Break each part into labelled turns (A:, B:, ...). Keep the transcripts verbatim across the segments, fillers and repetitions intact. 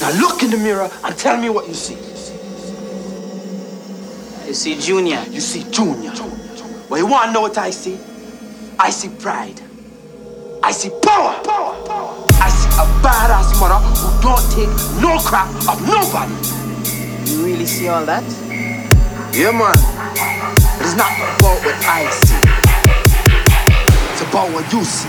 A: Now look in the mirror and tell me what you see.
B: You see Junior.
A: You see Junior. Well, you want to know what I see? I see pride. I see power. I see a badass mother who don't take no crap of nobody.
B: You really see all that?
A: Yeah, man. It is not about what I see. It's about what you see.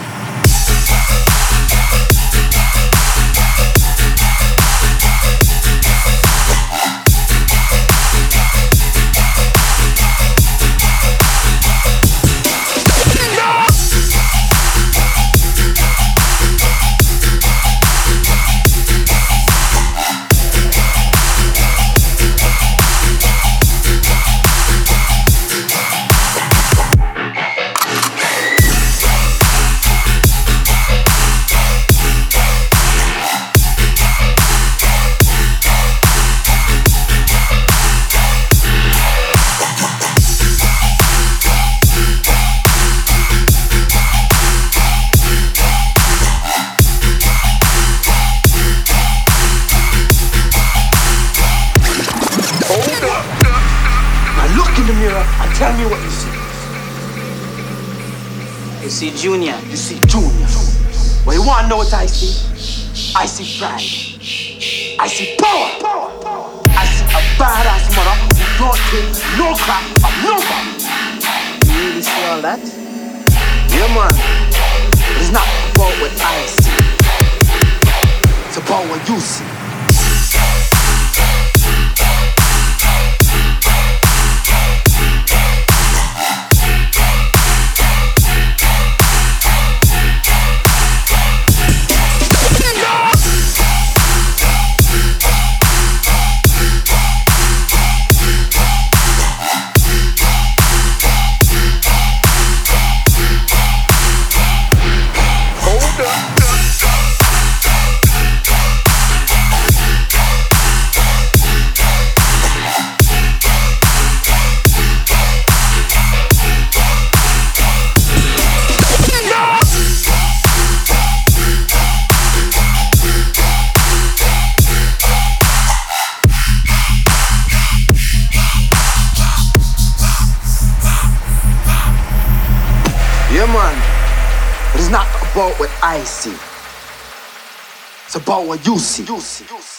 A: Tell me what you see.
B: You see Junior.
A: You see Junior. Well, you want to know what I see? I see pride. I see power. I see a badass mother who don't take no crap of nobody.
B: You really see all that?
A: Yeah, man. It is not about what I see. It's about what you see. Yeah, man. It is not about what I see. It's about what you see. You see. You see.